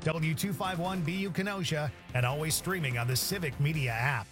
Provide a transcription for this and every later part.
W251BU Kenosha, and always streaming on the Civic Media app.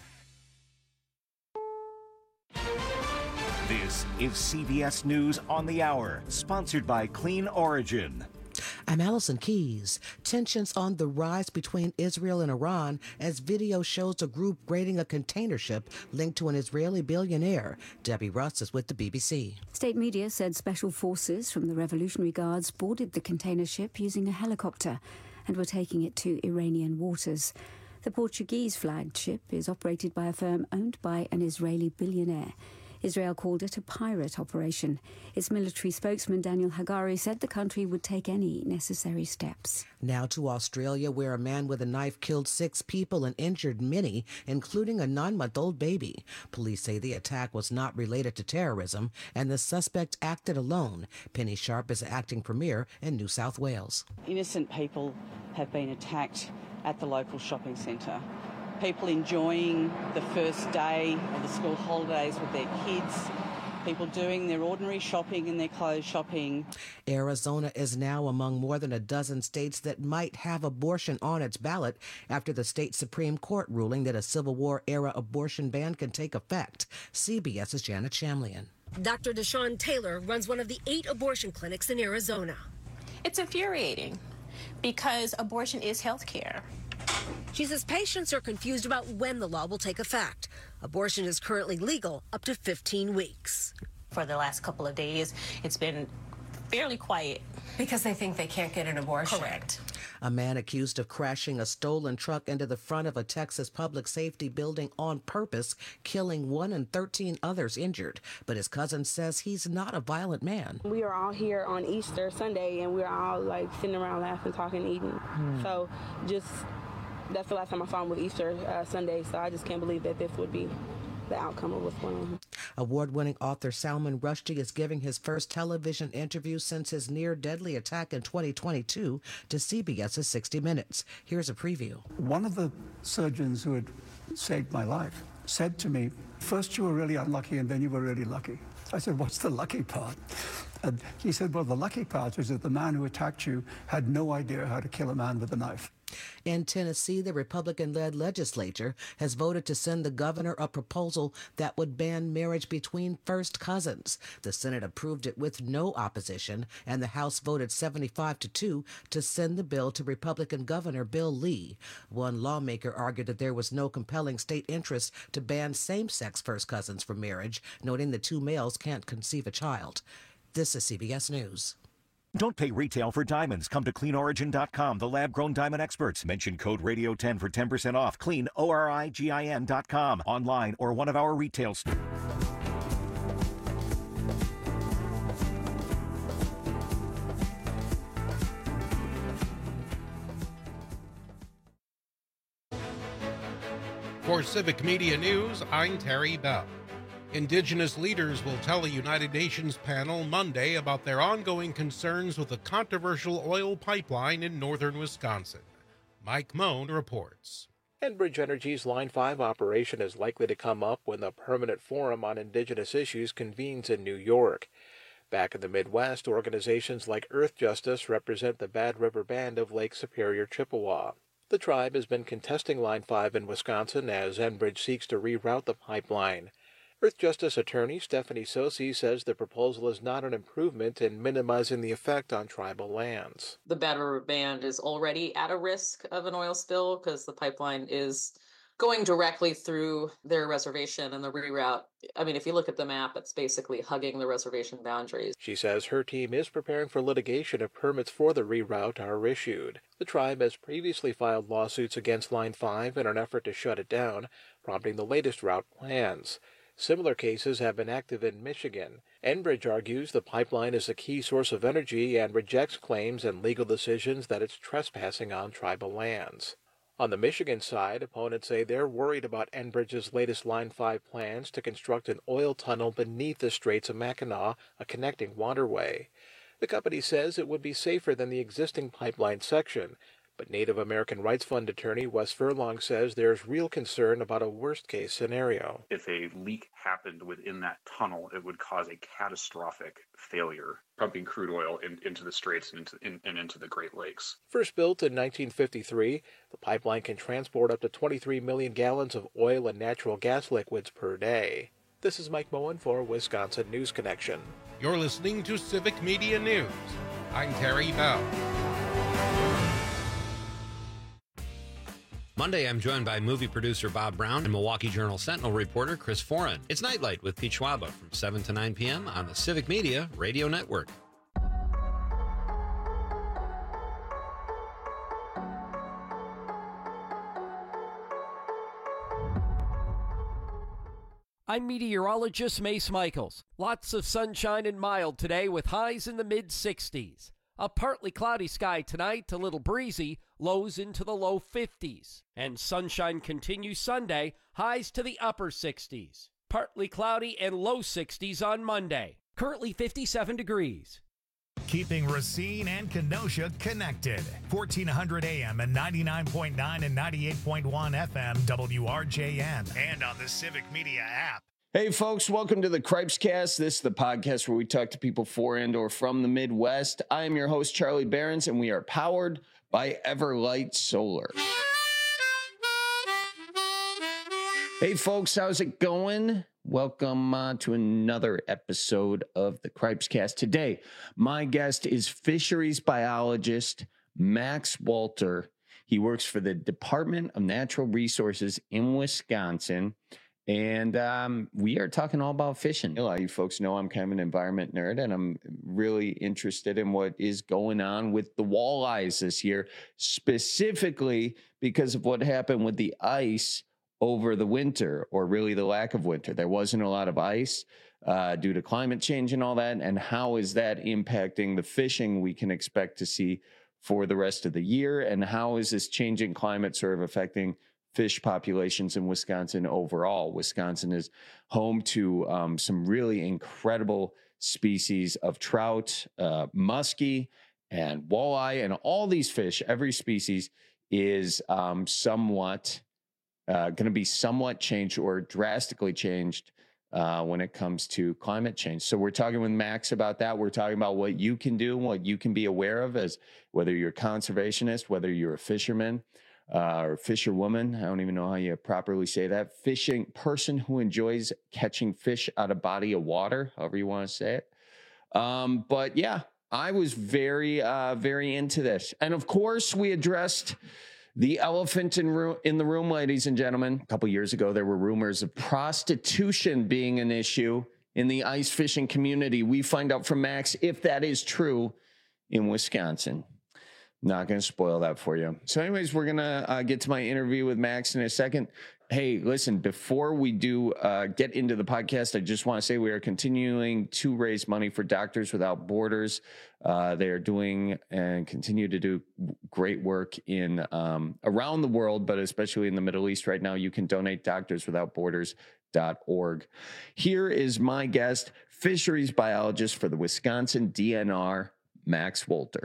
This is CBS News on the Hour, sponsored by Clean Origin. I'm Allison Keys. Tensions on the rise between Israel and Iran as video shows a group raiding a container ship linked to an Israeli billionaire. Debbie Russ is with the BBC. State media said special forces from the Revolutionary Guards boarded the container ship using a helicopter and were taking it to Iranian waters. The Portuguese-flagged ship is operated by a firm owned by an Israeli billionaire. Israel called it a pirate operation. Its military spokesman Daniel Hagari said the country would take any necessary steps. Now to Australia, where a man with a knife killed 6 people and injured many, including a 9-month-old baby. Police say the attack was not related to terrorism, and the suspect acted alone. Penny Sharp is acting premier in New South Wales. Innocent people have been attacked at the local shopping centre. People enjoying the first day of the school holidays with their kids, people doing their ordinary shopping and their clothes shopping. Arizona is now among more than a dozen states that might have abortion on its ballot after the state Supreme Court ruling that a Civil War-era abortion ban can take effect. CBS's Janet Shamlian. Dr. Deshawn Taylor runs one of the 8 abortion clinics in Arizona. It's infuriating because abortion is health care. She says patients are confused about when the law will take effect. Abortion is currently legal up to 15 weeks. For the last couple of days, it's been fairly quiet. Because they think they can't get an abortion. Correct. A man accused of crashing a stolen truck into the front of a Texas public safety building on purpose, killing 1 and 13 others injured. But his cousin says he's not a violent man. We are all here on Easter Sunday, and we're all like sitting around laughing, talking, eating. So that's the last time I saw him with Easter Sunday, so I just can't believe that this would be the outcome of what's going on. Award-winning author Salman Rushdie is giving his first television interview since his near-deadly attack in 2022 to CBS's 60 Minutes. Here's a preview. One of the surgeons who had saved my life said to me, first you were really unlucky and then you were really lucky. I said, what's the lucky part? And he said, well, the lucky part is that the man who attacked you had no idea how to kill a man with a knife. In Tennessee, the Republican-led legislature has voted to send the governor a proposal that would ban marriage between first cousins. The Senate approved it with no opposition, and the House voted 75-2 to send the bill to Republican Governor Bill Lee. One lawmaker argued that there was no compelling state interest to ban same-sex first cousins from marriage, noting the 2 males can't conceive a child. This is CBS News. Don't pay retail for diamonds. Come to CleanOrigin.com, the lab-grown diamond experts. Mention code Radio10 for 10% off. CleanOrigin.com, online or one of our retail stores. For Civic Media News, I'm Terry Bell. Indigenous leaders will tell a United Nations panel Monday about their ongoing concerns with a controversial oil pipeline in northern Wisconsin. Mike Moan reports. Enbridge Energy's Line 5 operation is likely to come up when the Permanent Forum on Indigenous Issues convenes in New York. Back in the Midwest, organizations like Earth Justice represent the Bad River Band of Lake Superior, Chippewa. The tribe has been contesting Line 5 in Wisconsin as Enbridge seeks to reroute the pipeline. Earth Justice attorney Stephanie Sosi says the proposal is not an improvement in minimizing the effect on tribal lands. The Bad River Band is already at a risk of an oil spill because the pipeline is going directly through their reservation, and the reroute, I mean, if you look at the map, it's basically hugging the reservation boundaries. She says her team is preparing for litigation if permits for the reroute are issued. The tribe has previously filed lawsuits against Line 5 in an effort to shut it down, prompting the latest route plans. Similar cases have been active in Michigan. Enbridge argues the pipeline is a key source of energy and rejects claims and legal decisions that it's trespassing on tribal lands. On the Michigan side, opponents say they're worried about Enbridge's latest Line 5 plans to construct an oil tunnel beneath the Straits of Mackinac, a connecting waterway. The company says it would be safer than the existing pipeline section, But Native American Rights Fund attorney Wes Furlong says there's real concern about a worst-case scenario. If a leak happened within that tunnel, it would cause a catastrophic failure, pumping crude oil into the straits and into the Great Lakes. First built in 1953, the pipeline can transport up to 23 million gallons of oil and natural gas liquids per day. This is Mike Moen for Wisconsin News Connection. You're listening to Civic Media News. I'm Terry Bell. Monday, I'm joined by movie producer Bob Brown and Milwaukee Journal Sentinel reporter Chris Foran. It's Nightlight with Pete Schwaba from 7 to 9 p.m. on the Civic Media Radio Network. I'm meteorologist Mace Michaels. Lots of sunshine and mild today with highs in the mid-60s. A partly cloudy sky tonight, a little breezy, lows into the low 50s. And sunshine continues Sunday, highs to the upper 60s. Partly cloudy and low 60s on Monday. Currently 57 degrees. Keeping Racine and Kenosha connected. 1400 AM and 99.9 and 98.1 FM WRJN. And on the Civic Media app. Hey folks, welcome to the Cripescast. This is the podcast where we talk to people for and or from the Midwest. I am your host, Charlie Behrens, and we are powered by Everlight Solar. Hey folks, how's it going? Welcome to another episode of the Cripescast. Today, my guest is fisheries biologist Max Walter. He works for the Department of Natural Resources in Wisconsin. And we are talking all about fishing. A lot of you folks know I'm kind of an environment nerd, and I'm really interested in what is going on with the walleyes this year, specifically because of what happened with the ice over the winter, or really the lack of winter. There wasn't a lot of ice due to climate change and all that. And how is that impacting the fishing we can expect to see for the rest of the year? And how is this changing climate sort of affecting fish populations in Wisconsin overall? Wisconsin is home to some really incredible species of trout, muskie, and walleye, and all these fish. Every species is somewhat going to be somewhat changed or drastically changed when it comes to climate change. So we're talking with Max about that. We're talking about what you can do, what you can be aware of, as whether you're a conservationist, whether you're a fisherman, or fisherwoman. I don't even know how you properly say that. Fishing person who enjoys catching fish out of body of water, however you want to say it. But yeah, I was very into this. And of course, we addressed the elephant in the room, ladies and gentlemen. A couple years ago, there were rumors of prostitution being an issue in the ice fishing community. We find out from Max if that is true in Wisconsin. Not going to spoil that for you. So anyways, we're going to get to my interview with Max in a second. Hey, listen, before we do get into the podcast, I just want to say we are continuing to raise money for Doctors Without Borders. They are doing and continue to do great work in around the world, but especially in the Middle East right now. You can donate doctorswithoutborders.org. Here is my guest, fisheries biologist for the Wisconsin DNR, Max Walter.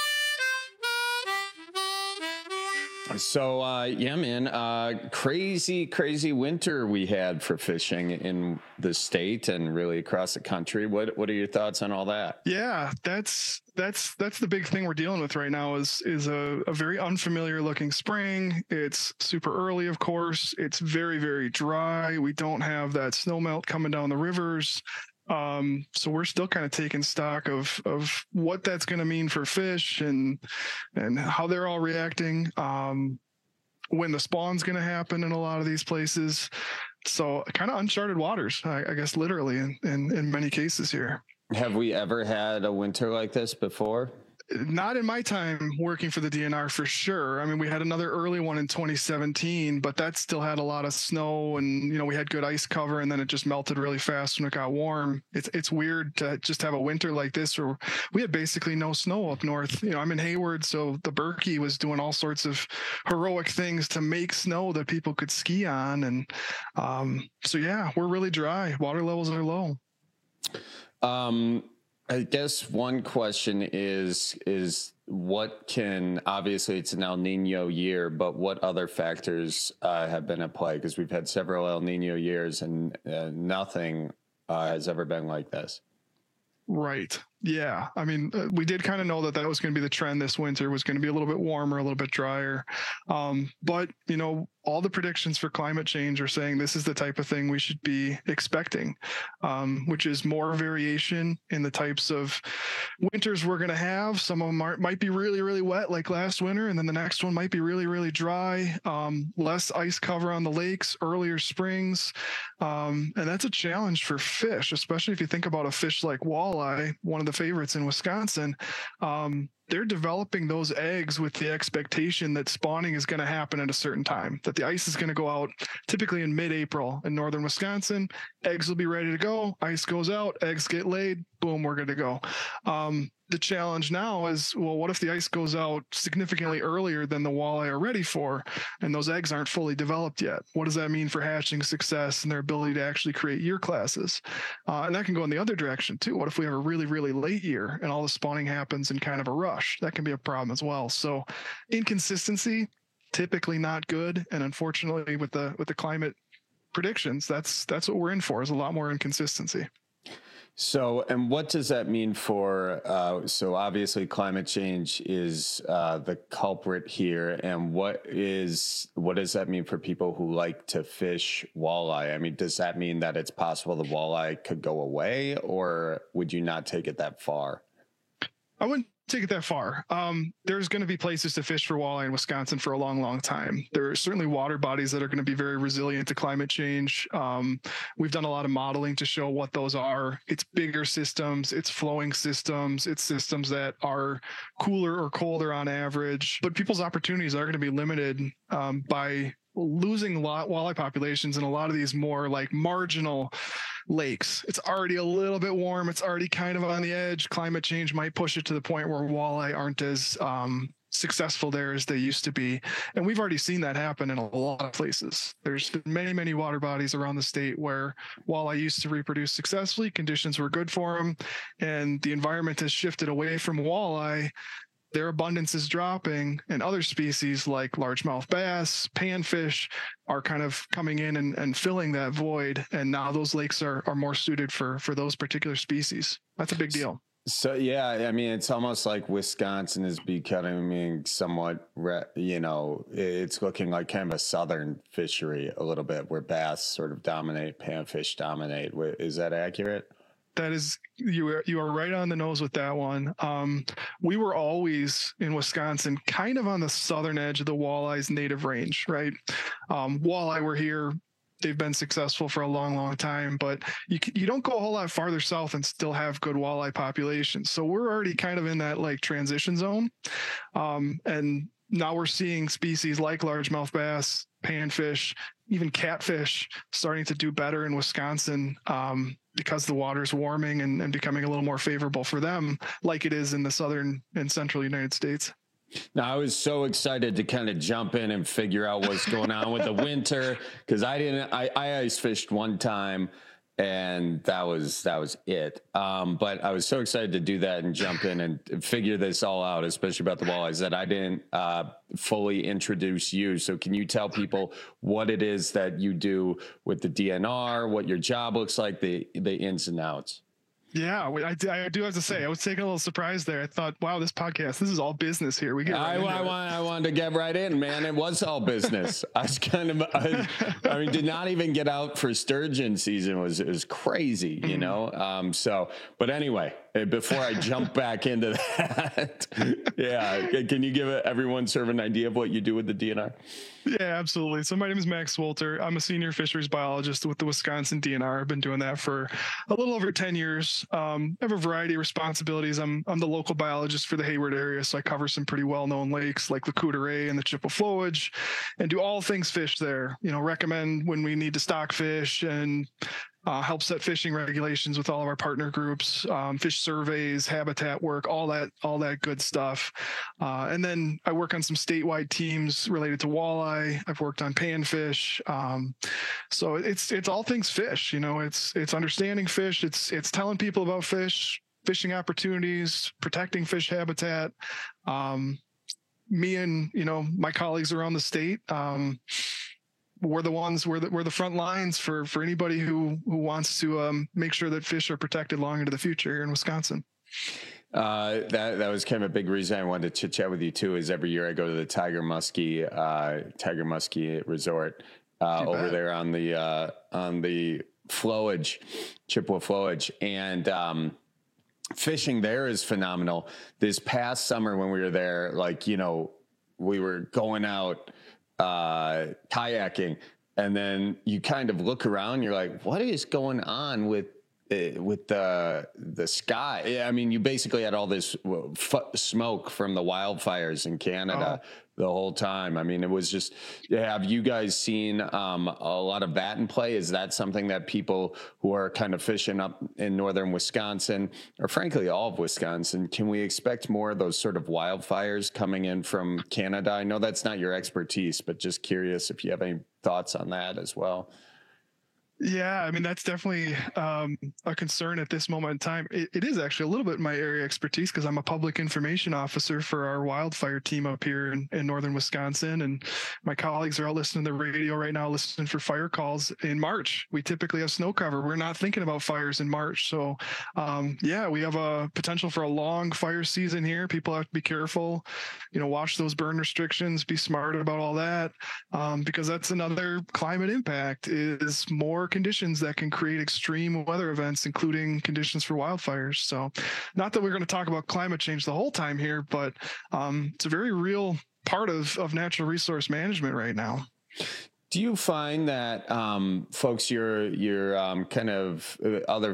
So, yeah, man, crazy winter we had for fishing in the state and really across the country. What are your thoughts on all that? Yeah, that's the big thing we're dealing with right now is a very unfamiliar looking spring. It's super early, of course. It's very, very dry. We don't have that snow melt coming down the rivers. So we're still kind of taking stock of what that's going to mean for fish and how they're all reacting, when the spawn's going to happen in a lot of these places. So kind of uncharted waters, I guess, literally in many cases here. Have we ever had a winter like this before? Not in my time working for the DNR, for sure. I mean, we had another early one in 2017, but that still had a lot of snow and, we had good ice cover, and then it just melted really fast when it got warm. It's weird to just have a winter like this where we had basically no snow up north. I'm in Hayward, so the Berkey was doing all sorts of heroic things to make snow that people could ski on. And so, yeah, we're really dry. Water levels are low. I guess one question is obviously it's an El Nino year, but what other factors have been at play? Because we've had several El Nino years and nothing has ever been like this. Right. Yeah. I mean, we did kind of know that was going to be the trend this winter, was going to be a little bit warmer, a little bit drier. But, all the predictions for climate change are saying this is the type of thing we should be expecting, which is more variation in the types of winters we're going to have. Some of them might be really, really wet like last winter, and then the next one might be really, really dry, less ice cover on the lakes, earlier springs. And that's a challenge for fish, especially if you think about a fish like walleye, one of the favorites in Wisconsin. They're developing those eggs with the expectation that spawning is going to happen at a certain time, that the ice is going to go out typically in mid-April in northern Wisconsin. Eggs will be ready to go. Ice goes out, eggs get laid, boom, we're good to go. The challenge now is, well, what if the ice goes out significantly earlier than the walleye are ready for, and those eggs aren't fully developed yet? What does that mean for hatching success and their ability to actually create year classes? And that can go in the other direction too. What if we have a really, really late year and all the spawning happens in kind of a rush? That can be a problem as well. So inconsistency, typically not good. And unfortunately with the climate predictions, that's what we're in for, is a lot more inconsistency. So, and what does that mean for, so obviously climate change is the culprit here. And what does that mean for people who like to fish walleye? I mean, does that mean that it's possible the walleye could go away, or would you not take it that far? I wouldn't take it that far. There's going to be places to fish for walleye in Wisconsin for a long, long time. There are certainly water bodies that are going to be very resilient to climate change. We've done a lot of modeling to show what those are. It's bigger systems, it's flowing systems, it's systems that are cooler or colder on average. But people's opportunities are going to be limited by losing walleye populations in a lot of these more like marginal lakes. It's already a little bit warm. It's already kind of on the edge. Climate change might push it to the point where walleye aren't as successful there as they used to be. And we've already seen that happen in a lot of places. There's many, many water bodies around the state where walleye used to reproduce successfully. Conditions were good for them. And the environment has shifted away from walleye. Their abundance is dropping, and other species like largemouth bass, panfish are kind of coming in and filling that void. And now those lakes are more suited for those particular species. That's a big deal. So, yeah, I mean, it's almost like Wisconsin is becoming somewhat, it's looking like kind of a southern fishery a little bit, where bass sort of dominate, panfish dominate. Is that accurate? That is, you are right on the nose with that one. We were always in Wisconsin, kind of on the southern edge of the walleye's native range, right? Walleye were here. They've been successful for a long, long time, but you don't go a whole lot farther south and still have good walleye populations. So we're already kind of in that like transition zone. And now we're seeing species like largemouth bass, panfish, even catfish starting to do better in Wisconsin because the water's warming and becoming a little more favorable for them, like it is in the southern and central United States. Now, I was so excited to kind of jump in and figure out what's going on with the winter, because I ice fished one time and that was it. But I was so excited to do that and jump in and figure this all out, especially about the walleyes, that I didn't fully introduce you. So can you tell people what it is that you do with the DNR, what your job looks like, the ins and outs? Yeah, I do have to say, I was taking a little surprise there. I thought, wow, this podcast, this is all business here. I wanted to get right in, man. It was all business. I was did not even get out for sturgeon season. It was crazy, you know? But anyway, before I jump back into that, yeah, can you give everyone sort of an idea of what you do with the DNR? Yeah, absolutely. So my name is Max Wolter. I'm a senior fisheries biologist with the Wisconsin DNR. I've been doing that for a little over 10 years. I have a variety of responsibilities. I'm the local biologist for the Hayward area, so I cover some pretty well-known lakes like the Coudray and the Chippewa Flowage, and do all things fish there. Recommend when we need to stock fish and help set fishing regulations with all of our partner groups, fish surveys, habitat work, all that good stuff. And then I work on some statewide teams related to walleye. I've worked on panfish. So it's all things fish. It's understanding fish. It's telling people about fish. fishing opportunities, protecting fish habitat. Me and, my colleagues around the state, we're the front lines for anybody who wants to make sure that fish are protected long into the future here in Wisconsin. That was kind of a big reason I wanted to chit chat with you too, is every year I go to the Tiger Muskie Resort over there on the flowage, Chippewa flowage. And fishing there is phenomenal. This past summer when we were there, we were going out kayaking, and then you kind of look around, you're like, what is going on with the sky? I mean, you basically had all this smoke from the wildfires in Canada the whole time. I mean, it was just, have you guys seen a lot of that in play? Is that something that people who are kind of fishing up in northern Wisconsin, or frankly all of Wisconsin, can we expect more of those sort of wildfires coming in from Canada? I know that's not your expertise, but just curious if you have any thoughts on that as well. Yeah, I mean, that's definitely a concern at this moment in time. It is actually a little bit my area of expertise because I'm a public information officer for our wildfire team up here in northern Wisconsin. And my colleagues are out listening to the radio right now, listening for fire calls in March. We typically have snow cover. We're not thinking about fires in March. So, we have a potential for a long fire season here. People have to be careful, watch those burn restrictions, be smart about all that, because that's another climate impact, is more conditions that can create extreme weather events, including conditions for wildfires. So not that we're going to talk about climate change the whole time here, but it's a very real part of natural resource management right now. Do you find that folks, your kind of other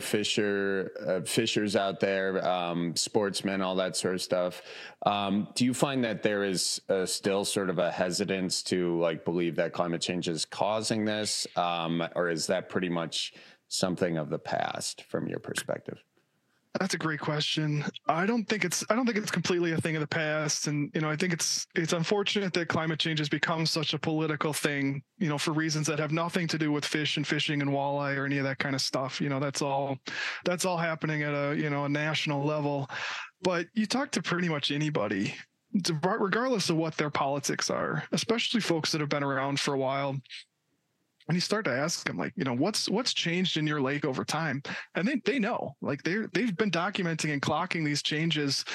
fishers out there, sportsmen, all that sort of stuff, do you find that there is still sort of a hesitance to believe that climate change is causing this, or is that pretty much something of the past from your perspective? That's a great question. I don't think it's completely a thing of the past. And, I think it's unfortunate that climate change has become such a political thing, for reasons that have nothing to do with fish and fishing and walleye or any of that kind of stuff. That's all happening at a national level. But you talk to pretty much anybody, regardless of what their politics are, especially folks that have been around for a while. And you start to ask them, what's changed in your lake over time? And they know, they've been documenting and clocking these changes.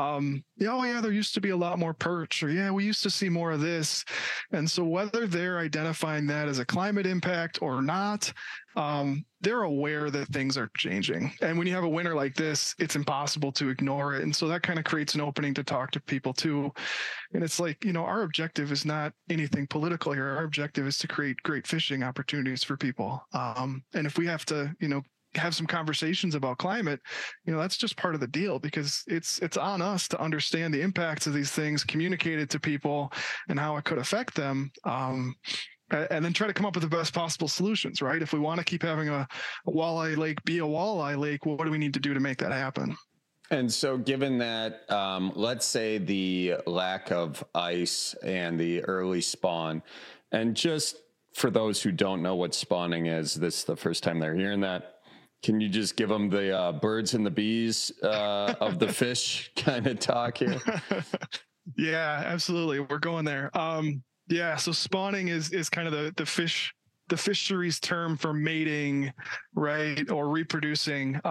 There used to be a lot more perch, or we used to see more of this. And so whether they're identifying that as a climate impact or not, they're aware that things are changing. And when you have a winter like this, it's impossible to ignore it. And so that kind of creates an opening to talk to people too. And it's our objective is not anything political here. Our objective is to create great fishing opportunities for people. And if we have to, have some conversations about climate, that's just part of the deal, because it's on us to understand the impacts of these things, communicate it to people and how it could affect them. And then try to come up with the best possible solutions, right? If we want to keep having a walleye lake be a walleye lake, what do we need to do to make that happen? And so given that, let's say the lack of ice and the early spawn, and just for those who don't know what spawning is, this is the first time they're hearing that, can you just give them the birds and the bees of the fish kind of talk here? Yeah, absolutely. We're going there. Yeah, so spawning is kind of the fisheries term for mating, right, or reproducing.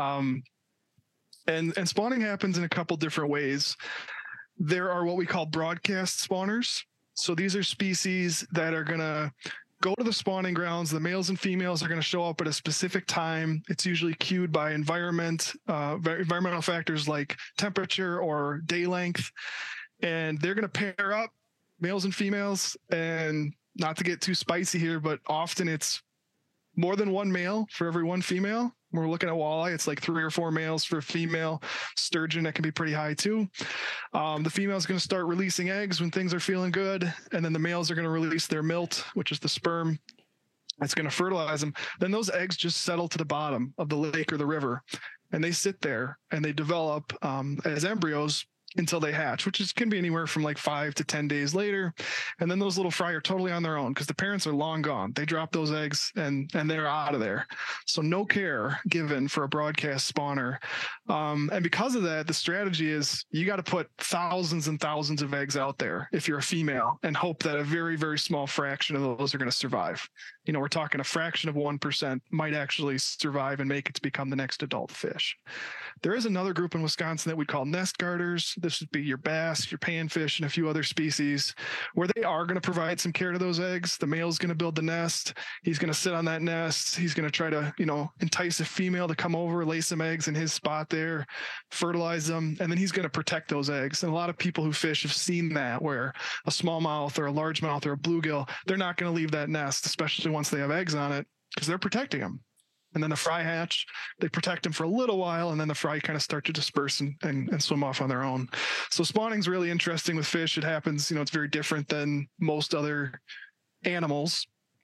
And spawning happens in a couple different ways. There are what we call broadcast spawners. So these are species that are going to go to the spawning grounds. The males and females are going to show up at a specific time. It's usually cued by environmental factors like temperature or day length. And they're going to pair up, males and females, and not to get too spicy here, but often it's more than one male for every one female. When we're looking at walleye, it's 3 or 4 males for a female. Sturgeon, that can be pretty high too. The female is going to start releasing eggs when things are feeling good, and then the males are going to release their milt, which is the sperm. It's going to fertilize them. Then those eggs just settle to the bottom of the lake or the river, and they sit there and they develop as embryos until they hatch, which can be anywhere from like 5 to 10 days later. And then those little fry are totally on their own because the parents are long gone. They drop those eggs and they're out of there. So no care given for a broadcast spawner. And because of that, the strategy is you got to put thousands and thousands of eggs out there if you're a female and hope that a very, very small fraction of those are going to survive. You know, we're talking a fraction of 1% might actually survive and make it to become the next adult fish. There is another group in Wisconsin that we call nest garters. This would be your bass, your panfish, and a few other species where they are going to provide some care to those eggs. The male's going to build the nest. He's going to sit on that nest. He's going to try to, you know, entice a female to come over, lay some eggs in his spot there, fertilize them, and then he's going to protect those eggs. And a lot of people who fish have seen that where a smallmouth or a largemouth or a bluegill, they're not going to leave that nest, especially once they have eggs on it, because they're protecting them. And then the fry hatch, they protect them for a little while, and then the fry kind of start to disperse and swim off on their own. So spawning's really interesting with fish. It happens, you know, it's very different than most other animals.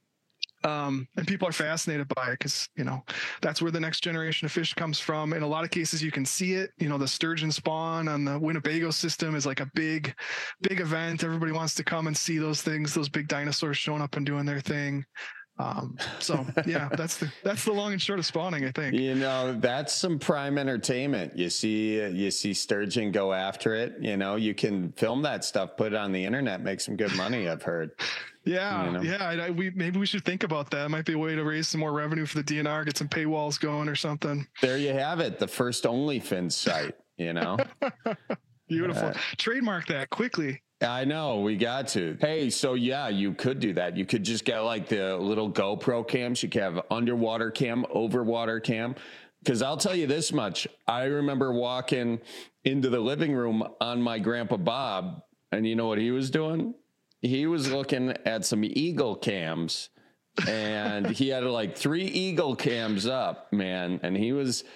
And people are fascinated by it because, you know, that's where the next generation of fish comes from. In a lot of cases, you can see it. You know, the sturgeon spawn on the Winnebago system is like a big event. Everybody wants to come and see those things, those big dinosaurs showing up and doing their thing. So yeah, that's the long and short of spawning, I think. You know, that's some prime entertainment. You see sturgeon go after it. You know, you can film that stuff, put it on the internet, make some good money, I've heard. Yeah, you know? yeah. Maybe we should think about that. It might be a way to raise some more revenue for the DNR, get some paywalls going or something. There you have it, the first OnlyFins site. You know, beautiful. Trademark that quickly. I know, we got to. Hey, so yeah, you could do that. You could just get like the little GoPro cams. You could have underwater cam, overwater cam. Because I'll tell you this much. I remember walking into the living room on my Grandpa Bob, and you know what he was doing? He was looking at some eagle cams, and he had like 3 eagle cams up, man. And he was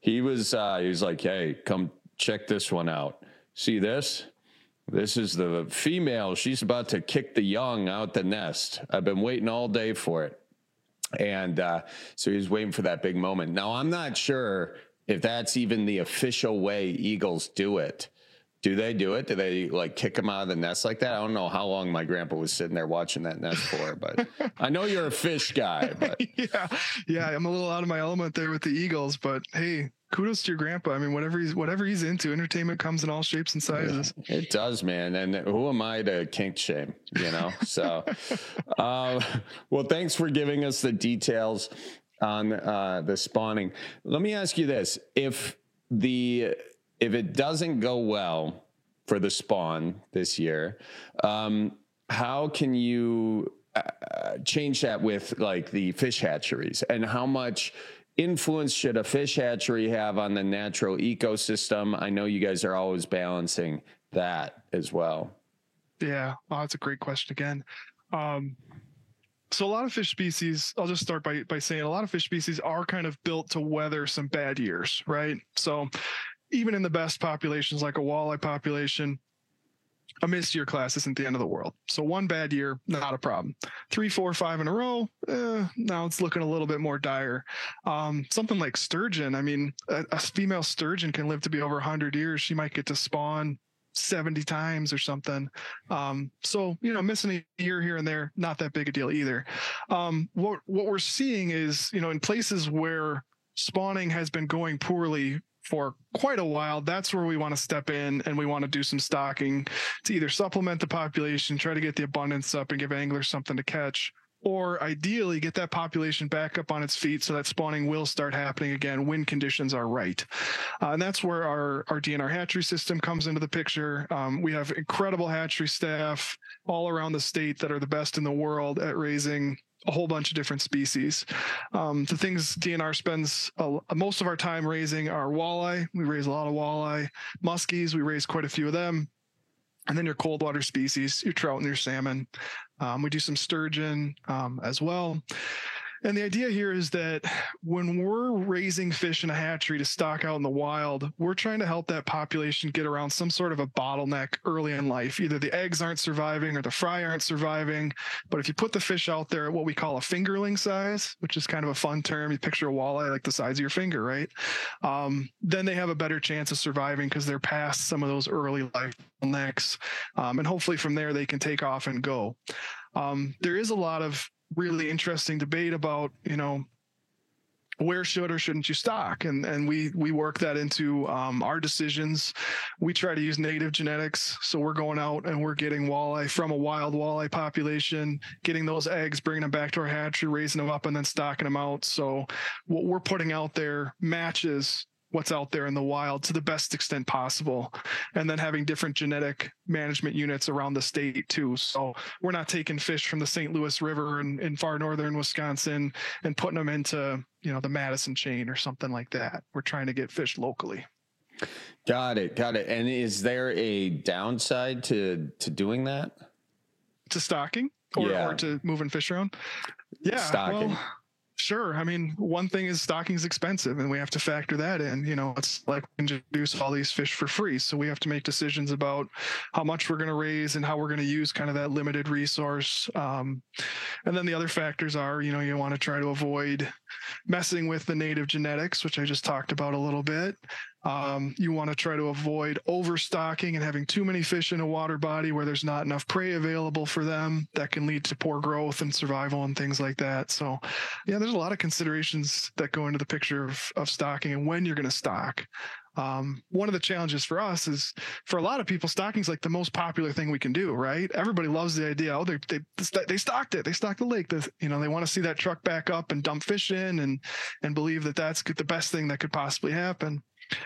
like, hey, come check this one out. See this? This is the female. She's about to kick the young out the nest. I've been waiting all day for it. And so he's waiting for that big moment. Now, I'm not sure if that's even the official way eagles do it. Do they do it? Do they like kick them out of the nest like that? I don't know how long my grandpa was sitting there watching that nest for, but I know you're a fish guy. But yeah, I'm a little out of my element there with the eagles, but hey, kudos to your grandpa. I mean, whatever he's into, entertainment comes in all shapes and sizes. Yeah, it does, man. And who am I to kink shame, you know? So, well, thanks for giving us the details on the spawning. Let me ask you this. If it doesn't go well for the spawn this year, how can you change that with like the fish hatcheries, and how much influence should a fish hatchery have on the natural ecosystem? I know you guys are always balancing that as well. Yeah, that's a great question again. So a lot of fish species, I'll just start by saying a lot of fish species are kind of built to weather some bad years, right? So even in the best populations, like a walleye population, a missed year class isn't the end of the world. So one bad year, not a problem. 3, 4, 5 in a row, now it's looking a little bit more dire. Something like sturgeon, I mean, a female sturgeon can live to be over 100 years. She might get to spawn 70 times or something. So, you know, missing a year here and there, not that big a deal either. What we're seeing is, you know, in places where spawning has been going poorly for quite a while, that's where we want to step in, and we want to do some stocking to either supplement the population, try to get the abundance up and give anglers something to catch, or ideally get that population back up on its feet so that spawning will start happening again when conditions are right. And that's where our DNR hatchery system comes into the picture. We have incredible hatchery staff all around the state that are the best in the world at raising a whole bunch of different species. The things DNR spends most of our time raising are walleye. We raise a lot of walleye. Muskies, we raise quite a few of them. And then your cold water species, your trout and your salmon. We do some sturgeon as well. And the idea here is that when we're raising fish in a hatchery to stock out in the wild, we're trying to help that population get around some sort of a bottleneck early in life. Either the eggs aren't surviving or the fry aren't surviving. But if you put the fish out there at what we call a fingerling size, which is kind of a fun term, you picture a walleye like the size of your finger, right? Then they have a better chance of surviving because they're past some of those early life bottlenecks. And hopefully from there, they can take off and go. There is a lot of really interesting debate about, where should or shouldn't you stock? And we work that into our decisions. We try to use native genetics. So we're going out and we're getting walleye from a wild walleye population, getting those eggs, bringing them back to our hatchery, raising them up, and then stocking them out. So what we're putting out there matches what's out there in the wild to the best extent possible. And then having different genetic management units around the state too. So we're not taking fish from the St. Louis River in far northern Wisconsin and putting them into, the Madison chain or something like that. We're trying to get fish locally. Got it. And is there a downside to doing that? To stocking or to moving fish around? Yeah. Stocking. Well, sure. I mean, one thing is stocking is expensive and we have to factor that in. It's like we introduce all these fish for free. So we have to make decisions about how much we're going to raise and how we're going to use kind of that limited resource. And then the other factors are, you want to try to avoid messing with the native genetics, which I just talked about a little bit. You want to try to avoid overstocking and having too many fish in a water body where there's not enough prey available for them. That can lead to poor growth and survival and things like that. So yeah, there's a lot of considerations that go into the picture of stocking and when you're going to stock. One of the challenges for us is, for a lot of people, stocking is like the most popular thing we can do, right? Everybody loves the idea. Oh, they stocked it. They stocked the lake. They want to see that truck back up and dump fish in and believe that that's the best thing that could possibly happen.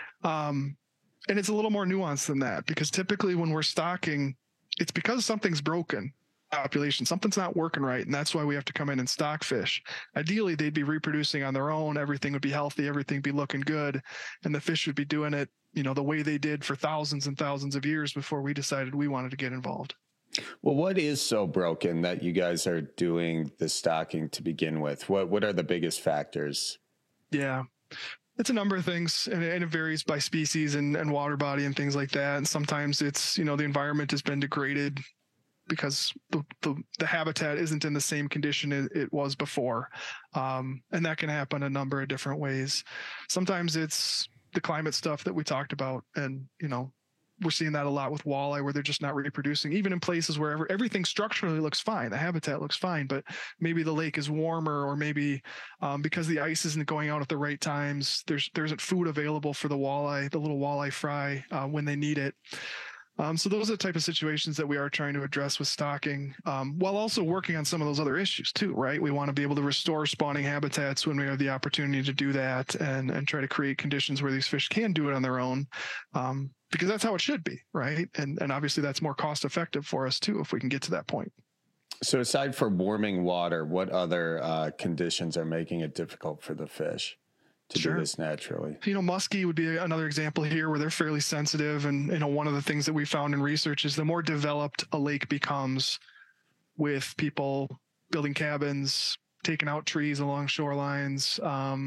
And it's a little more nuanced than that, because typically when we're stocking, it's because something's broken. Population, something's not working right, and that's why we have to come in and stock fish. Ideally, they'd be reproducing on their own, everything would be healthy, everything be looking good, and the fish would be doing it the way they did for thousands and thousands of years before we decided we wanted to get involved. Well, what is so broken that you guys are doing the stocking to begin with? What are the biggest factors? Yeah, it's a number of things, and it varies by species and water body and things like that. And sometimes it's the environment has been degraded because the habitat isn't in the same condition it was before. And that can happen a number of different ways. Sometimes it's the climate stuff that we talked about. And, we're seeing that a lot with walleye, where they're just not reproducing, even in places where everything structurally looks fine. The habitat looks fine, but maybe the lake is warmer, or maybe because the ice isn't going out at the right times, there isn't food available for the little walleye fry when they need it. So those are the type of situations that we are trying to address with stocking, while also working on some of those other issues too, right? We want to be able to restore spawning habitats when we have the opportunity to do that, and try to create conditions where these fish can do it on their own, because that's how it should be, right? And obviously that's more cost effective for us too, if we can get to that point. So aside from warming water, what other conditions are making it difficult for the fish to do this naturally? Muskie would be another example here, where they're fairly sensitive. And, one of the things that we found in research is the more developed a lake becomes, with people building cabins, taking out trees along shorelines,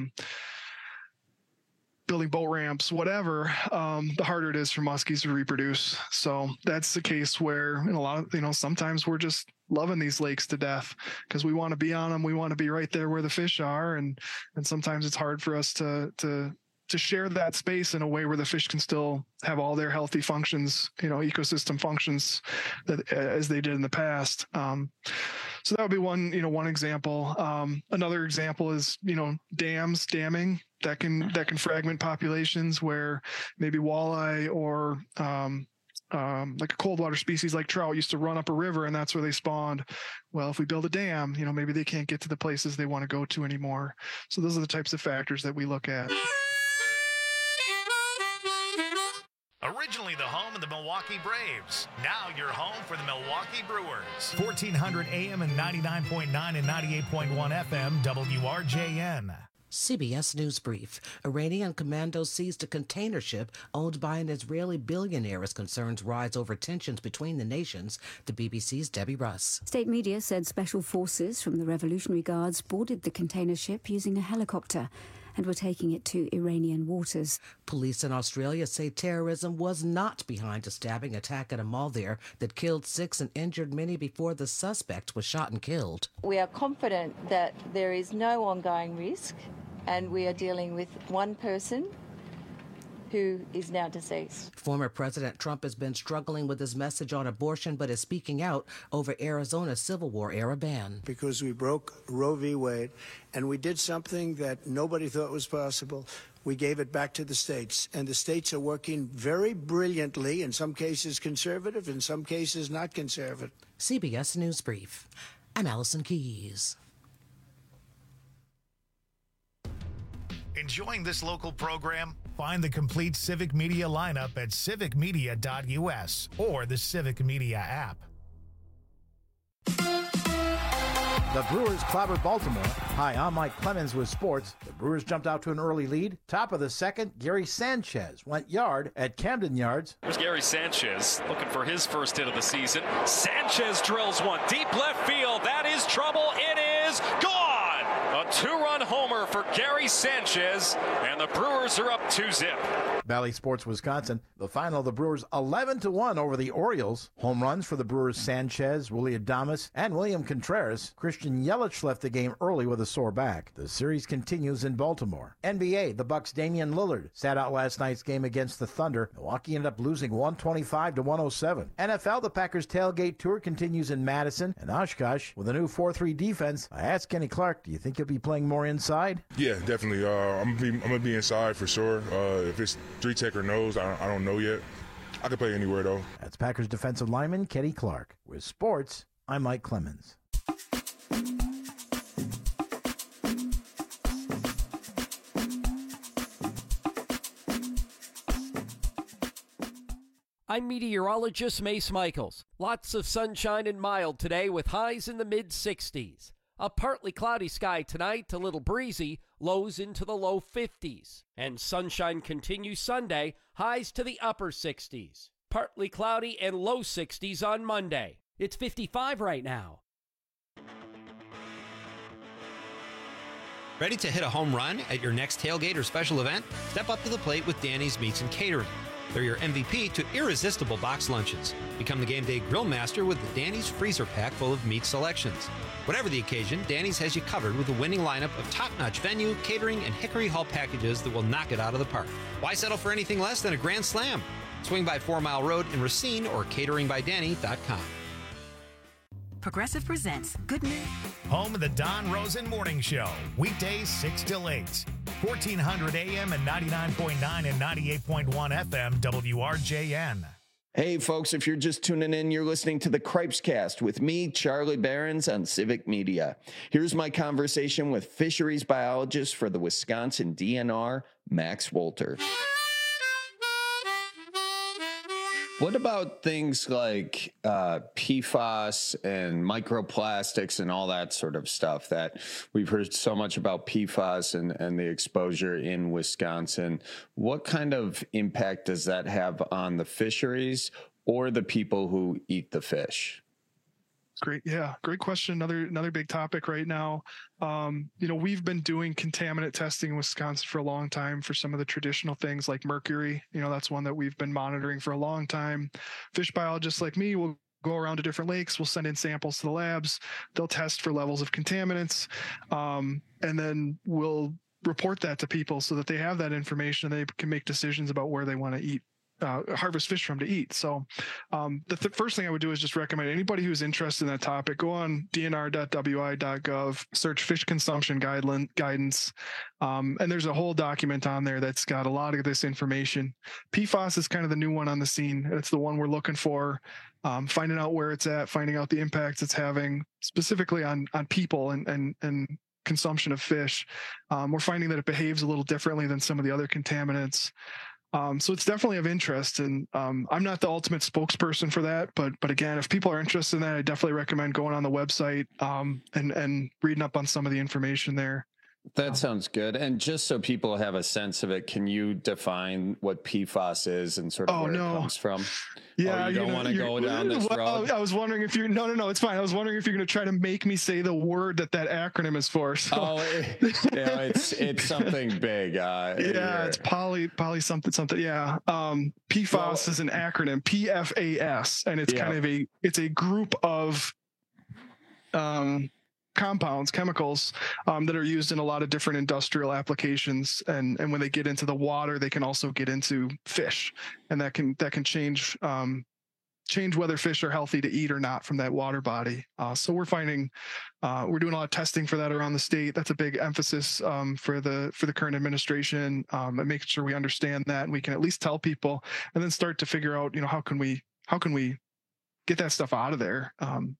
building boat ramps, whatever, the harder it is for muskies to reproduce. So that's the case where, in a lot of, sometimes we're just loving these lakes to death because we want to be on them. We want to be right there where the fish are. And sometimes it's hard for us to share that space in a way where the fish can still have all their healthy functions, ecosystem functions that as they did in the past. So that would be one example. Another example is, damming that can fragment populations, where maybe walleye or, like a cold water species like trout used to run up a river, and that's where they spawned. Well, if we build a dam, maybe they can't get to the places they want to go to anymore. So those are the types of factors that we look at. Originally the home of the Milwaukee Braves, now you're home for the Milwaukee Brewers. 1400 AM and 99.9 and 98.1 FM, WRJN. CBS News Brief. Iranian commandos seized a container ship owned by an Israeli billionaire as concerns rise over tensions between the nations. The BBC's Debbie Russ. State media said special forces from the Revolutionary Guards boarded the container ship using a helicopter and were taking it to Iranian waters. Police in Australia say terrorism was not behind a stabbing attack at a mall there that killed 6 and injured many before the suspect was shot and killed. We are confident that there is no ongoing risk, and we are dealing with one person who is now deceased. Former President Trump has been struggling with his message on abortion, but is speaking out over Arizona's Civil War-era ban. Because we broke Roe v. Wade, and we did something that nobody thought was possible. We gave it back to the states, and the states are working very brilliantly, in some cases conservative, in some cases not conservative. CBS News Brief. I'm Allison Keyes. Enjoying this local program? Find the complete Civic Media lineup at civicmedia.us or the Civic Media app. The Brewers clobbered Baltimore. Hi, I'm Mike Clemens with sports. The Brewers jumped out to an early lead. Top of the second, Gary Sanchez went yard at Camden Yards. Here's Gary Sanchez looking for his first hit of the season. Sanchez drills one deep left field. That is trouble. It is gone. A 2-run homer for Gary Sanchez, and the Brewers are up 2-0. Valley Sports Wisconsin. The final, the Brewers 11-1 over the Orioles. Home runs for the Brewers: Sanchez, Willie Adames, and William Contreras. Christian Yelich left the game early with a sore back. The series continues in Baltimore. NBA, the Bucks' Damian Lillard sat out last night's game against the Thunder. Milwaukee ended up losing 125-107. NFL, the Packers tailgate tour continues in Madison and Oshkosh with a new 4-3 defense. I asked Kenny Clark, do you think he'll be playing more inside? Yeah, definitely. I'm gonna be inside for sure. If it's 3-tech or nose, I don't know yet. I could play anywhere though. That's Packers defensive lineman Kenny Clark. With sports, I'm Mike Clemens. I'm meteorologist Mace Michaels. Lots of sunshine and mild today with highs in the mid-60s. A partly cloudy sky tonight, a little breezy, lows into the low 50s. And sunshine continues Sunday, highs to the upper 60s. Partly cloudy and low 60s on Monday. It's 55 right now. Ready to hit a home run at your next tailgate or special event? Step up to the plate with Danny's Meats and Catering. They're your MVP to irresistible box lunches. Become the game day grill master with the Danny's freezer pack full of meat selections. Whatever the occasion, Danny's has you covered with a winning lineup of top-notch venue, catering, and Hickory Hall packages that will knock it out of the park. Why settle for anything less than a grand slam? Swing by 4 Mile Road in Racine or cateringbydanny.com. Progressive presents Good News. Home of the Don Rosen Morning Show. Weekdays 6 till 8. 1400 AM and 99.9 and 98.1 FM WRJN. Hey, folks, if you're just tuning in, you're listening to the Cripes Cast with me, Charlie Behrens, on Civic Media. Here's my conversation with fisheries biologist for the Wisconsin DNR, Max Wolter. What about things like PFAS and microplastics and all that sort of stuff that we've heard so much about PFAS and the exposure in Wisconsin? What kind of impact does that have on the fisheries or the people who eat the fish? Great. Yeah. Great question. Another big topic right now. We've been doing contaminant testing in Wisconsin for a long time for some of the traditional things like mercury. That's one that we've been monitoring for a long time. Fish biologists like me will go around to different lakes. We'll send in samples to the labs. They'll test for levels of contaminants. And then we'll report that to people so that they have that information and they can make decisions about where they want to eat. Harvest fish from to eat. So the first thing I would do is just recommend anybody who's interested in that topic, go on dnr.wi.gov, search fish consumption guidance. And there's a whole document on there that's got a lot of this information. PFAS is kind of the new one on the scene. It's the one we're looking for, finding out where it's at, finding out the impacts it's having specifically on people and consumption of fish. We're finding that it behaves a little differently than some of the other contaminants. So it's definitely of interest, and I'm not the ultimate spokesperson for that, but again, if people are interested in that, I definitely recommend going on the website and reading up on some of the information there. That sounds good. And just so people have a sense of it, can you define what PFAS is and sort of where it comes from? Yeah, you don't want to go down this road? I was wondering if you're, no, it's fine. I was wondering if you're going to try to make me say the word that acronym is for. So. It's something big. It's poly something. Yeah. PFAS is an acronym, PFAS, and it's kind of a group of compounds, chemicals that are used in a lot of different industrial applications, and when they get into the water, they can also get into fish, and that can change whether fish are healthy to eat or not from that water body. So we're finding we're doing a lot of testing for that around the state. That's a big emphasis for the current administration, and making sure we understand that and we can at least tell people, and then start to figure out, how can we get that stuff out of there,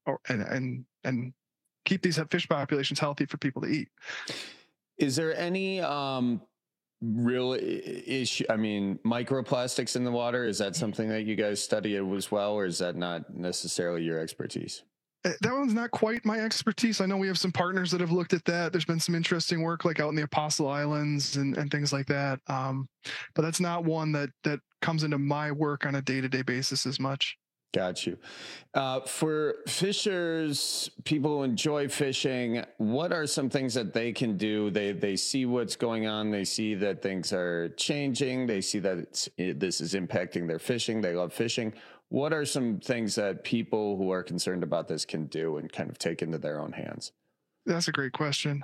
and keep these fish populations healthy for people to eat. Is there any real issue? I mean, microplastics in the water, is that something that you guys study as well, or is that not necessarily your expertise? That one's not quite my expertise. I know we have some partners that have looked at that. There's been some interesting work like out in the Apostle Islands and things like that. But that's not one that comes into my work on a day-to-day basis as much. Got you. For fishers, people who enjoy fishing, what are some things that they can do? They see what's going on. They see that things are changing. They see that this is impacting their fishing. They love fishing. What are some things that people who are concerned about this can do and kind of take into their own hands? That's a great question.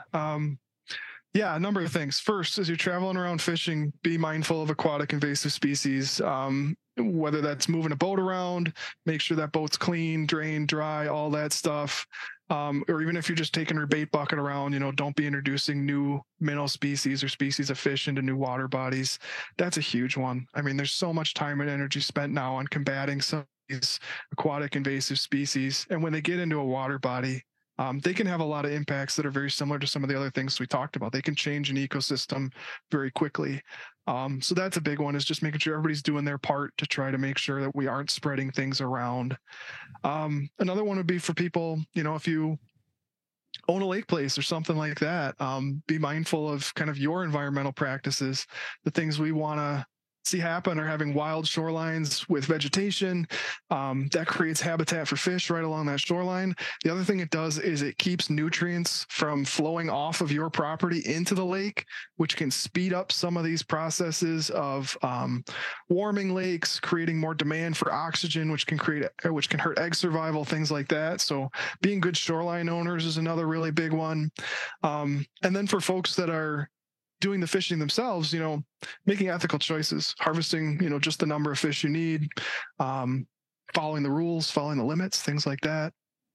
A number of things. First, as you're traveling around fishing, be mindful of aquatic invasive species. Whether that's moving a boat around, make sure that boat's clean, drained, dry, all that stuff. Or even if you're just taking your bait bucket around, don't be introducing new minnow species or species of fish into new water bodies. That's a huge one. I mean, there's so much time and energy spent now on combating some of these aquatic invasive species. And when they get into a water body, they can have a lot of impacts that are very similar to some of the other things we talked about. They can change an ecosystem very quickly. So that's a big one, is just making sure everybody's doing their part to try to make sure that we aren't spreading things around. Another one would be for people, if you own a lake place or something like that, be mindful of kind of your environmental practices. The things we want to see happen are having wild shorelines with vegetation. That creates habitat for fish right along that shoreline. The other thing it does is it keeps nutrients from flowing off of your property into the lake, which can speed up some of these processes of warming lakes, creating more demand for oxygen, which can hurt egg survival, things like that. So being good shoreline owners is another really big one. And then for folks that are doing the fishing themselves, making ethical choices, harvesting, just the number of fish you need, following the rules, following the limits, things like that.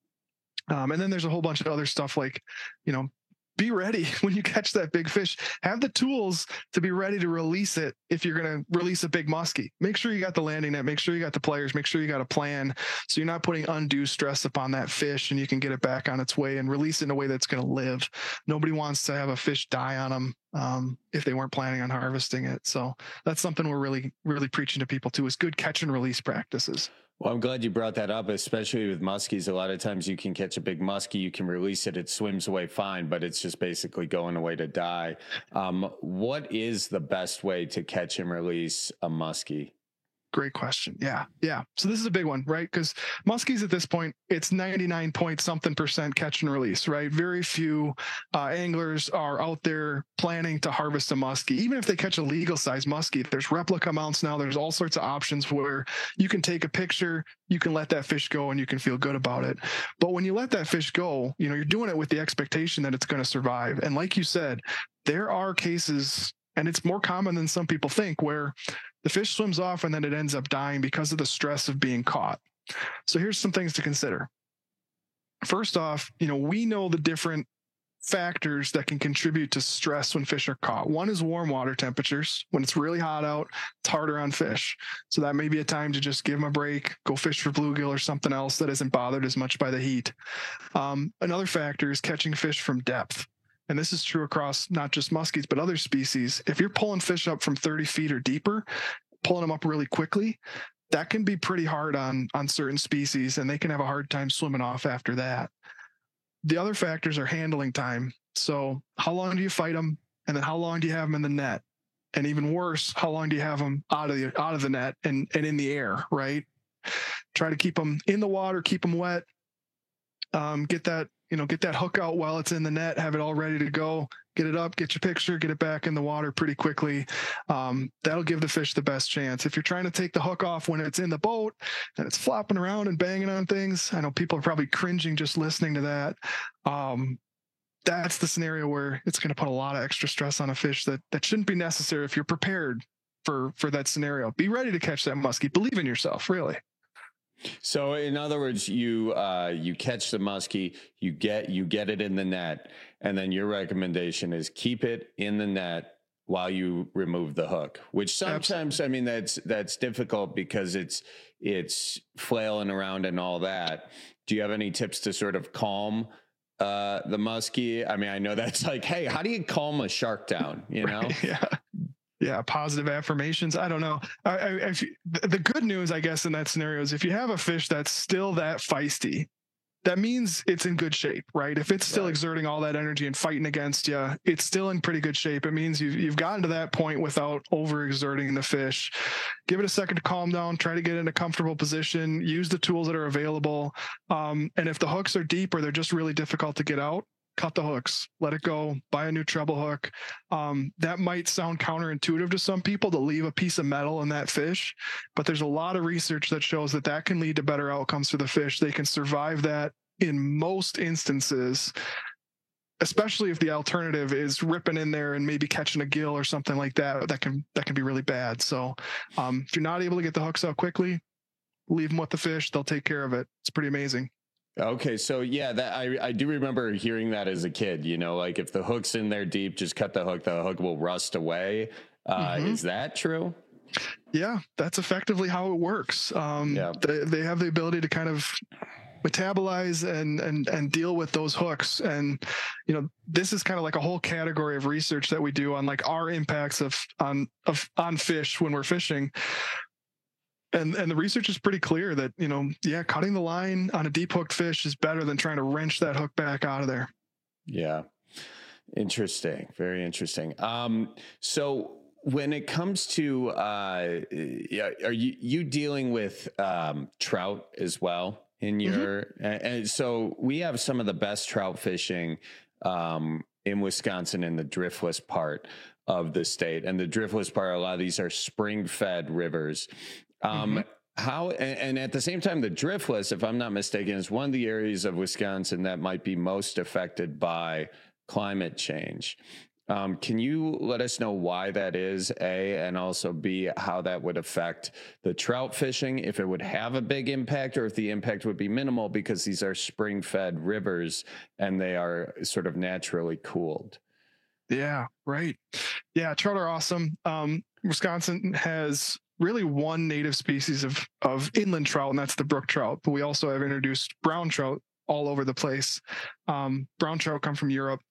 And then there's a whole bunch of other stuff like, be ready when you catch that big fish. Have the tools to be ready to release it if you're going to release a big muskie. Make sure you got the landing net, make sure you got the pliers, make sure you got a plan, so you're not putting undue stress upon that fish, and you can get it back on its way and release it in a way that's going to live. Nobody wants to have a fish die on them if they weren't planning on harvesting it. So that's something we're really, really preaching to people too, is good catch and release practices. Well, I'm glad you brought that up, especially with muskies. A lot of times you can catch a big muskie, you can release it, it swims away fine, but it's just basically going away to die. What is the best way to catch and release a muskie? Great question. Yeah. So this is a big one, right? Because muskies at this point, it's 99% catch and release, right? Very few anglers are out there planning to harvest a muskie. Even if they catch a legal size muskie, there's replica mounts now. There's all sorts of options where you can take a picture, you can let that fish go, and you can feel good about it. But when you let that fish go, you're doing it with the expectation that it's going to survive. And like you said, there are cases, and it's more common than some people think, where the fish swims off and then it ends up dying because of the stress of being caught. So here's some things to consider. First off, we know the different factors that can contribute to stress when fish are caught. One is warm water temperatures. When it's really hot out, it's harder on fish. So that may be a time to just give them a break, go fish for bluegill or something else that isn't bothered as much by the heat. Another factor is catching fish from depth. And this is true across not just muskies, but other species. If you're pulling fish up from 30 feet or deeper, pulling them up really quickly, that can be pretty hard on certain species, and they can have a hard time swimming off after that. The other factors are handling time. So how long do you fight them? And then how long do you have them in the net? And even worse, how long do you have them out of the net and in the air, right? Try to keep them in the water, keep them wet. Get that hook out while it's in the net, have it all ready to go, get it up, get your picture, get it back in the water pretty quickly. That'll give the fish the best chance. If you're trying to take the hook off when it's in the boat and it's flopping around and banging on things, I know people are probably cringing just listening to that. That's the scenario where it's going to put a lot of extra stress on a fish that shouldn't be necessary if you're prepared for that scenario. Be ready to catch that muskie. Believe in yourself, really. So in other words, you catch the muskie, you get it in the net, and then your recommendation is keep it in the net while you remove the hook, which sometimes, I mean, that's difficult because it's flailing around and all that. Do you have any tips to sort of calm the muskie? I mean, I know that's like, hey, how do you calm a shark down? You know? Yeah. Positive affirmations. I don't know. The good news, I guess, in that scenario is if you have a fish that's still that feisty, that means it's in good shape, right? If it's still exerting all that energy and fighting against you, it's still in pretty good shape. It means you've gotten to that point without overexerting the fish. Give it a second to calm down, try to get in a comfortable position, use the tools that are available. And if the hooks are deep or they're just really difficult to get out, cut the hooks, let it go, buy a new treble hook. That might sound counterintuitive to some people to leave a piece of metal in that fish, but there's a lot of research that shows that can lead to better outcomes for the fish. They can survive that in most instances, especially if the alternative is ripping in there and maybe catching a gill or something like that. That can be really bad. So if you're not able to get the hooks out quickly, leave them with the fish. They'll take care of it. It's pretty amazing. Okay. So yeah, that I do remember hearing that as a kid, like if the hook's in there deep, just cut the hook will rust away. Is that true? Yeah, that's effectively how it works. They have the ability to kind of metabolize and deal with those hooks. And, this is kind of like a whole category of research that we do on like our impacts on fish when we're fishing. And the research is pretty clear that, cutting the line on a deep hooked fish is better than trying to wrench that hook back out of there. Yeah. Interesting. Very interesting. So when it comes to, are you dealing with trout as well in your, and so we have some of the best trout fishing in Wisconsin in the driftless part of the state. And the driftless part, a lot of these are spring fed rivers. How, and at the same time, the driftless, if I'm not mistaken, is one of the areas of Wisconsin that might be most affected by climate change. Can you let us know why that is, A, and also B, how that would affect the trout fishing, if it would have a big impact or if the impact would be minimal because these are spring-fed rivers and they are sort of naturally cooled? Yeah, right. Yeah, trout are awesome. Wisconsin has really one native species of inland trout, and that's the brook trout. But we also have introduced brown trout all over the place. Brown trout come from Europe,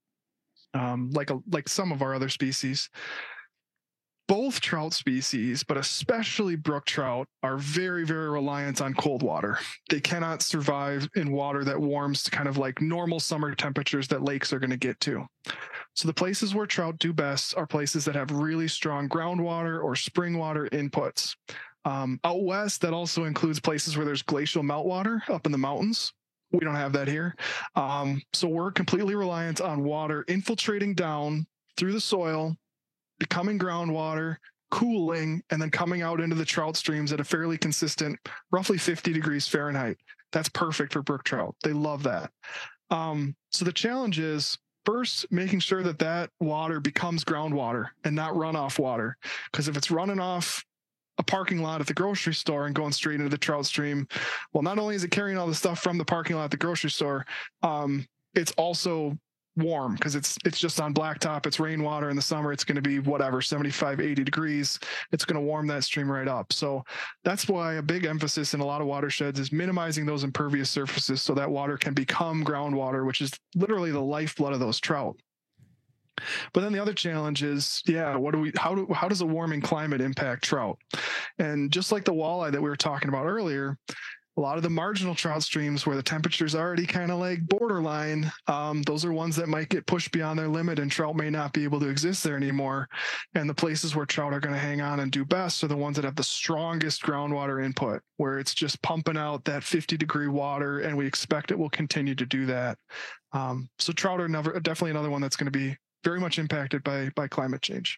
like some of our other species. Both trout species, but especially brook trout, are very, very reliant on cold water. They cannot survive in water that warms to kind of like normal summer temperatures that lakes are going to get to. So the places where trout do best are places that have really strong groundwater or spring water inputs. Out west, that also includes places where there's glacial meltwater up in the mountains. We don't have that here. So we're completely reliant on water infiltrating down through the soil, becoming groundwater, cooling, and then coming out into the trout streams at a fairly consistent, roughly 50 degrees Fahrenheit. That's perfect for brook trout. They love that. So the challenge is first making sure that water becomes groundwater and not runoff water. Because if it's running off a parking lot at the grocery store and going straight into the trout stream, well, not only is it carrying all the stuff from the parking lot at the grocery store, it's also warm because it's just on blacktop. It's rainwater in the summer. It's going to be 75, 80 degrees. It's going to warm that stream right up. So that's why a big emphasis in a lot of watersheds is minimizing those impervious surfaces so that water can become groundwater, which is literally the lifeblood of those trout. But then the other challenge is, how does a warming climate impact trout? And just like the walleye that we were talking about earlier, A lot of the marginal trout streams where the temperature's already kind of like borderline, those are ones that might get pushed beyond their limit and trout may not be able to exist there anymore. And the places where trout are going to hang on and do best are the ones that have the strongest groundwater input, where it's just pumping out that 50-degree water, and we expect it will continue to do that. So trout are definitely another one that's going to be very much impacted by climate change.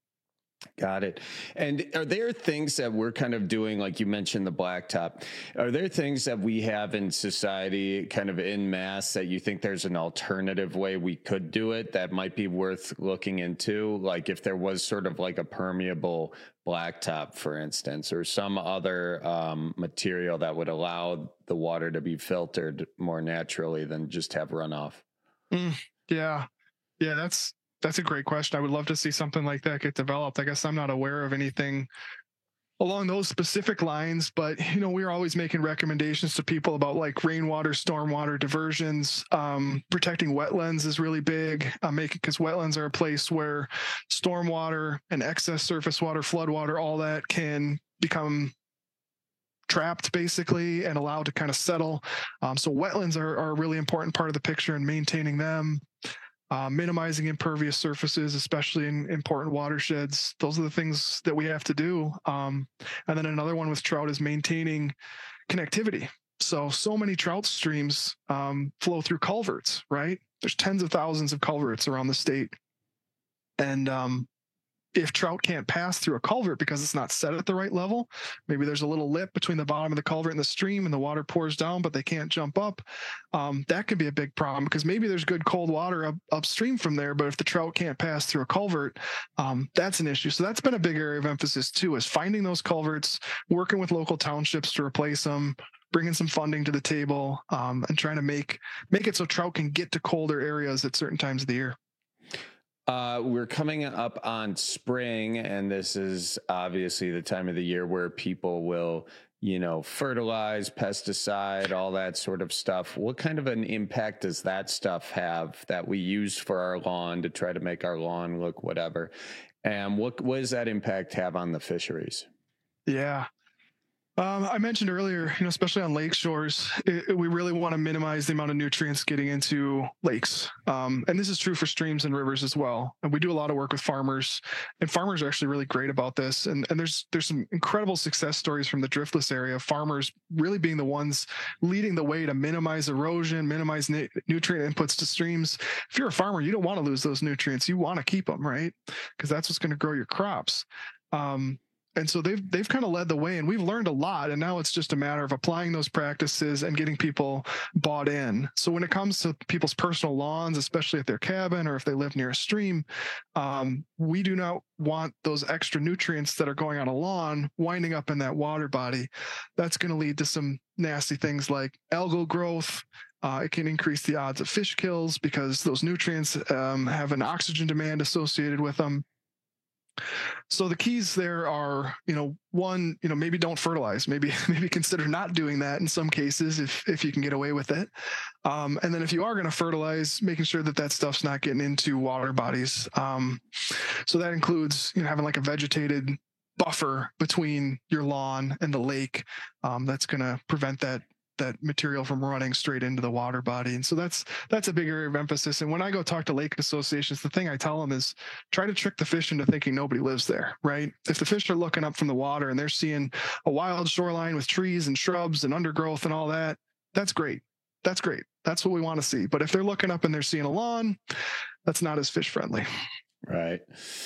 Got it. And are there things that we're kind of doing, like you mentioned the blacktop, are there things that we have in society kind of en masse that you think there's an alternative way we could do it that might be worth looking into? Like if there was sort of like a permeable blacktop, for instance, or some other material that would allow the water to be filtered more naturally than just have runoff? Yeah, that's a great question. I would love to see something like that get developed. I guess I'm not aware of anything along those specific lines, but we're always making recommendations to people about like rainwater, stormwater diversions. Protecting wetlands is really big, because wetlands are a place where stormwater and excess surface water, floodwater, all that can become trapped basically and allowed to kind of settle. So wetlands are a really important part of the picture, and maintaining them. Minimizing impervious surfaces, especially in important watersheds. Those are the things that we have to do. And then another one with trout is maintaining connectivity. So many trout streams flow through culverts, right? There's tens of thousands of culverts around the state. And if trout can't pass through a culvert because it's not set at the right level, maybe there's a little lip between the bottom of the culvert and the stream and the water pours down, but they can't jump up. That could be a big problem, because maybe there's good cold water upstream from there, but if the trout can't pass through a culvert, that's an issue. So that's been a big area of emphasis too, is finding those culverts, working with local townships to replace them, bringing some funding to the table, and trying to make it so trout can get to colder areas at certain times of the year. We're coming up on spring, and this is obviously the time of the year where people will, fertilize, pesticide, all that sort of stuff. What kind of an impact does that stuff have that we use for our lawn to try to make our lawn look whatever? And what does that impact have on the fisheries? Yeah. I mentioned earlier, especially on lake shores, we really want to minimize the amount of nutrients getting into lakes. And this is true for streams and rivers as well. And we do a lot of work with farmers, and farmers are actually really great about this. And there's some incredible success stories from the driftless area, farmers really being the ones leading the way to minimize erosion, minimize nutrient inputs to streams. If you're a farmer, you don't want to lose those nutrients. You want to keep them, right? Because that's what's going to grow your crops. And so they've kind of led the way, and we've learned a lot. And now it's just a matter of applying those practices and getting people bought in. So when it comes to people's personal lawns, especially at their cabin or if they live near a stream, we do not want those extra nutrients that are going on a lawn winding up in that water body. That's going to lead to some nasty things like algal growth. It can increase the odds of fish kills because those nutrients have an oxygen demand associated with them. So the keys there are, one, maybe don't fertilize, maybe consider not doing that in some cases if you can get away with it. And then if you are going to fertilize, making sure that stuff's not getting into water bodies. So that includes, having like a vegetated buffer between your lawn and the lake. That's going to prevent that material from running straight into the water body. And so that's a big area of emphasis. And when I go talk to lake associations, the thing I tell them is try to trick the fish into thinking nobody lives there, right? If the fish are looking up from the water and they're seeing a wild shoreline with trees and shrubs and undergrowth and all that, that's great. That's great. That's what we want to see. But if they're looking up and they're seeing a lawn, that's not as fish friendly. Right.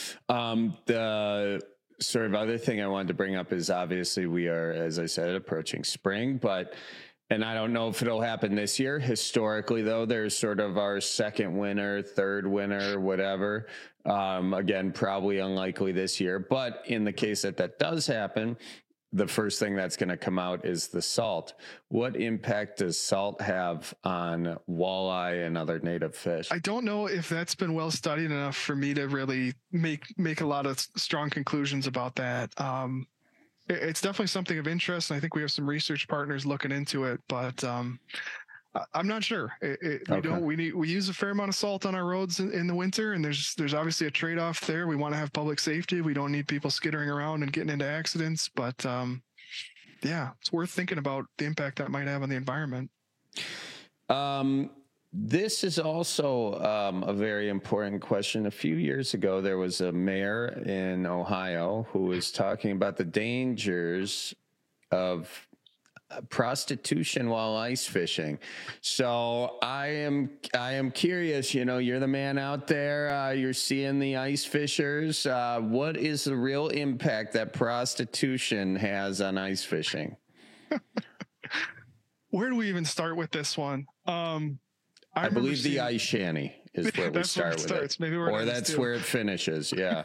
The sort of other thing I wanted to bring up is obviously we are, as I said, approaching spring, and I don't know if it'll happen this year. Historically, though, there's sort of our second winter, third winter, whatever. Again, probably unlikely this year. But in the case that does happen, the first thing that's going to come out is the salt. What impact does salt have on walleye and other native fish? I don't know if that's been well studied enough for me to really make a lot of strong conclusions about that. It's definitely something of interest, and I think we have some research partners looking into it, but I'm not sure. We use a fair amount of salt on our roads in the winter, and there's obviously a trade-off there. We want to have public safety. We don't need people skittering around and getting into accidents, but yeah, it's worth thinking about the impact that might have on the environment. This is also a very important question. A few years ago, there was a mayor in Ohio who was talking about the dangers of prostitution while ice fishing. So I am curious, you're the man out there, you're seeing the ice fishers. What is the real impact that prostitution has on ice fishing? Where do we even start with this one? I believe the ice shanty is where we start with it. Maybe or that's where it finishes. Yeah.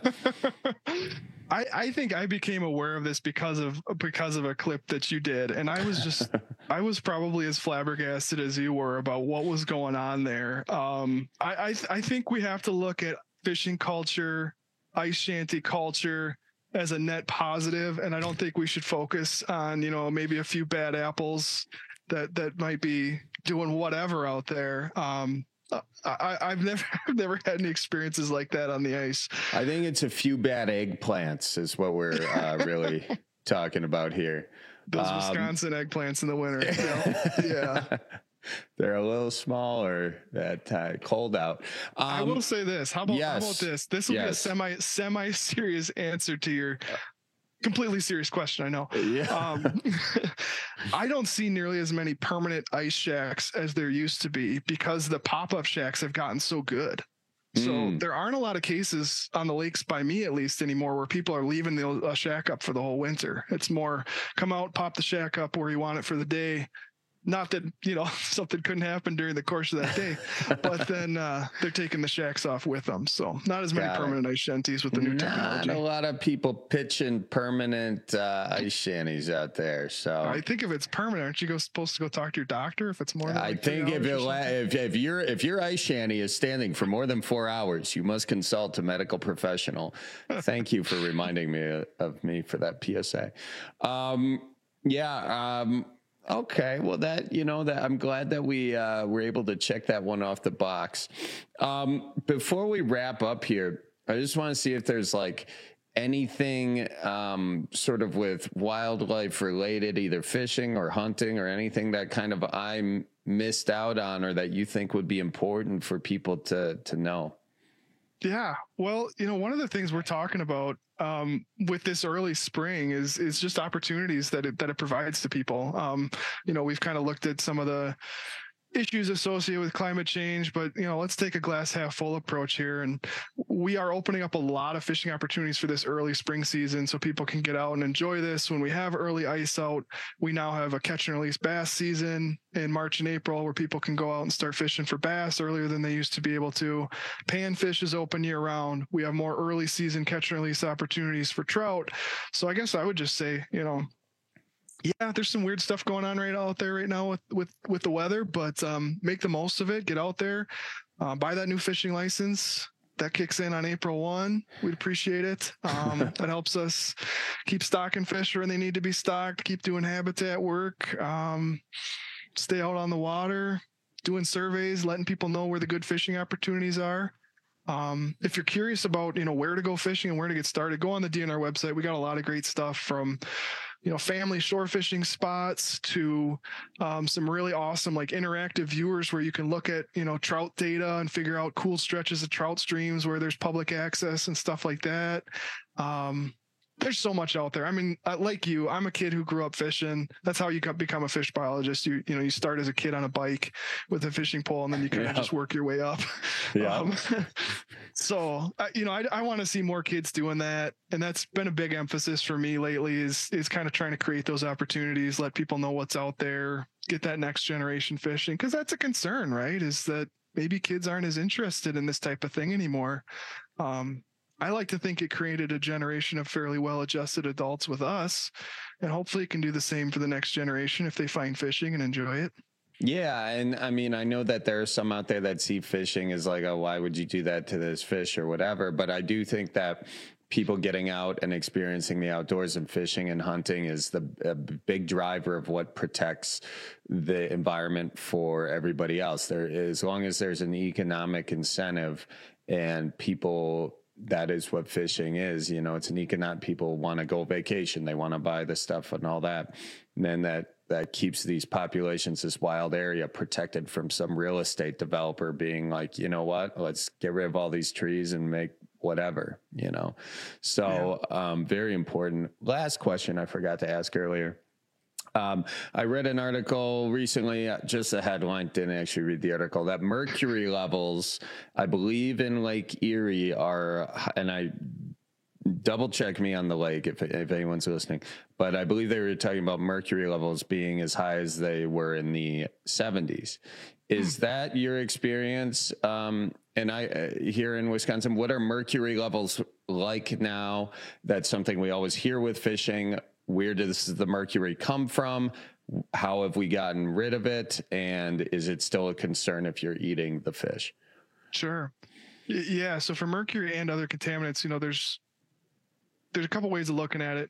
I think I became aware of this because of a clip that you did. And I was probably as flabbergasted as you were about what was going on there. I think we have to look at fishing culture, ice shanty culture as a net positive. And I don't think we should focus on, maybe a few bad apples that might be doing whatever out there. I've never had any experiences like that on the ice. I think it's a few bad eggplants is what we're really talking about here. Those Wisconsin eggplants in the winter. Yeah. They're a little smaller that cold out. I will say this. How about this? This will be a semi-serious answer to your completely serious question, I know. Yeah. I don't see nearly as many permanent ice shacks as there used to be because the pop-up shacks have gotten so good. So there aren't a lot of cases on the lakes, by me at least, anymore where people are leaving the shack up for the whole winter. It's more come out, pop the shack up where you want it for the day. Not that, something couldn't happen during the course of that day, but then they're taking the shacks off with them. So not as many permanent ice shanties with the new technology. Not a lot of people pitching permanent ice shanties out there. So I think if it's permanent, aren't you supposed to go talk to your doctor if it's more than I think if your ice shanty is standing for more than 4 hours, you must consult a medical professional. Thank you for reminding me of me for that PSA. Okay, well that I'm glad that we were able to check that one off the box. Before we wrap up here, I just want to see if there's like anything sort of with wildlife related, either fishing or hunting or anything that kind of I missed out on or that you think would be important for people to know. Yeah. Well, one of the things we're talking about with this early spring is just opportunities that it provides to people. We've kind of looked at some of the issues associated with climate change, but let's take a glass half full approach here. And we are opening up a lot of fishing opportunities for this early spring season so people can get out and enjoy this. When we have early ice out, we now have a catch and release bass season in March and April where people can go out and start fishing for bass earlier than they used to be able to. Panfish is open year round. We have more early season catch and release opportunities for trout. So I guess I would just say, yeah, there's some weird stuff going on right out there right now with the weather, but make the most of it. Get out there, buy that new fishing license. That kicks in on April 1. We'd appreciate it. That helps us keep stocking fish when they need to be stocked, keep doing habitat work, stay out on the water, doing surveys, letting people know where the good fishing opportunities are. If you're curious about, where to go fishing and where to get started, go on the DNR website. We got a lot of great stuff from, family shore fishing spots to some really awesome like interactive viewers where you can look at, trout data and figure out cool stretches of trout streams where there's public access and stuff like that. There's so much out there. I mean, like you, I'm a kid who grew up fishing. That's how you become a fish biologist. You start as a kid on a bike with a fishing pole, and then you kind of just work your way up. Yeah. So, I want to see more kids doing that. And that's been a big emphasis for me lately is kind of trying to create those opportunities, let people know what's out there, get that next generation fishing. Because that's a concern, right? Is that maybe kids aren't as interested in this type of thing anymore. I like to think it created a generation of fairly well-adjusted adults with us, and hopefully it can do the same for the next generation if they find fishing and enjoy it. Yeah. And I mean, I know that there are some out there that see fishing as like, oh, why would you do that to this fish or whatever? But I do think that people getting out and experiencing the outdoors and fishing and hunting is a big driver of what protects the environment for everybody else. As long as there's an economic incentive and people that is what fishing is. You know, it's an economic, people want to go vacation. They want to buy the stuff and all that. And then that keeps these populations, this wild area, protected from some real estate developer being like, you know what, let's get rid of all these trees and make whatever, you know? So, very important. Last question I forgot to ask earlier. I read an article recently, just a headline, didn't actually read the article, that mercury levels, I believe in Lake Erie are, and I double check me on the lake if anyone's listening, but I believe they were talking about mercury levels being as high as they were in the 70s. Is that your experience? And here in Wisconsin, what are mercury levels like now? That's something we always hear with fishing. Where does the mercury come from? How have we gotten rid of it? And is it still a concern if you're eating the fish? Sure. Yeah. So for mercury and other contaminants, you know, there's a couple ways of looking at it.